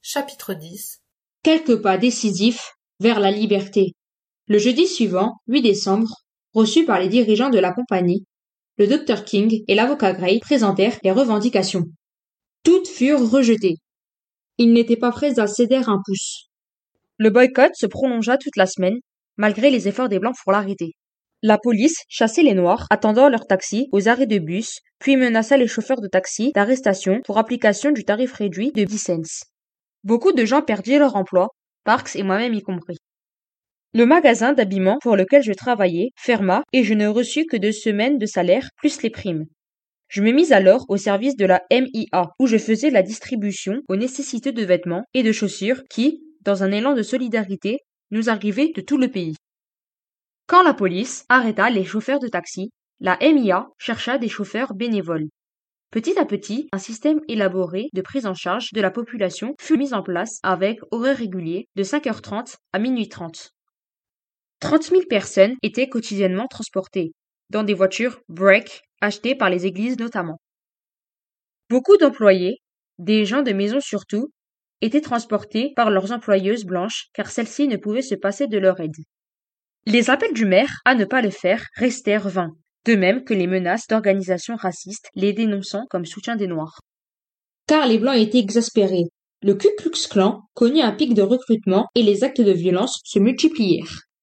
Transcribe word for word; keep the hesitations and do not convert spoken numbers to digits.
Chapitre dix. Quelques pas décisifs vers la liberté. Le jeudi suivant, huit décembre, reçus par les dirigeants de la compagnie, le docteur King et l'avocat Gray présentèrent les revendications. Toutes furent rejetées. Ils n'étaient pas prêts à céder un pouce. Le boycott se prolongea toute la semaine, malgré les efforts des Blancs pour l'arrêter. La police chassait les Noirs, attendant leur taxi aux arrêts de bus, puis menaça les chauffeurs de taxi d'arrestation pour application du tarif réduit de dix cents. Beaucoup de gens perdirent leur emploi, Parks et moi-même y compris. Le magasin d'habillement pour lequel je travaillais ferma et je ne reçus que deux semaines de salaire plus les primes. Je me mis alors au service de la M I A, où je faisais la distribution aux nécessiteux de vêtements et de chaussures qui, dans un élan de solidarité, nous arrivaient de tout le pays. Quand la police arrêta les chauffeurs de taxi, la M I A chercha des chauffeurs bénévoles. Petit à petit, un système élaboré de prise en charge de la population fut mis en place avec horaires réguliers de cinq heures trente à minuit trente. trente mille personnes étaient quotidiennement transportées, dans des voitures break achetées par les églises notamment. Beaucoup d'employés, des gens de maison surtout, étaient transportés par leurs employeuses blanches car celles-ci ne pouvaient se passer de leur aide. Les appels du maire à ne pas le faire restèrent vains, de même que les menaces d'organisations racistes les dénonçant comme soutien des Noirs. Car les Blancs étaient exaspérés. Le Ku Klux Klan connut un pic de recrutement et les actes de violence se multiplièrent.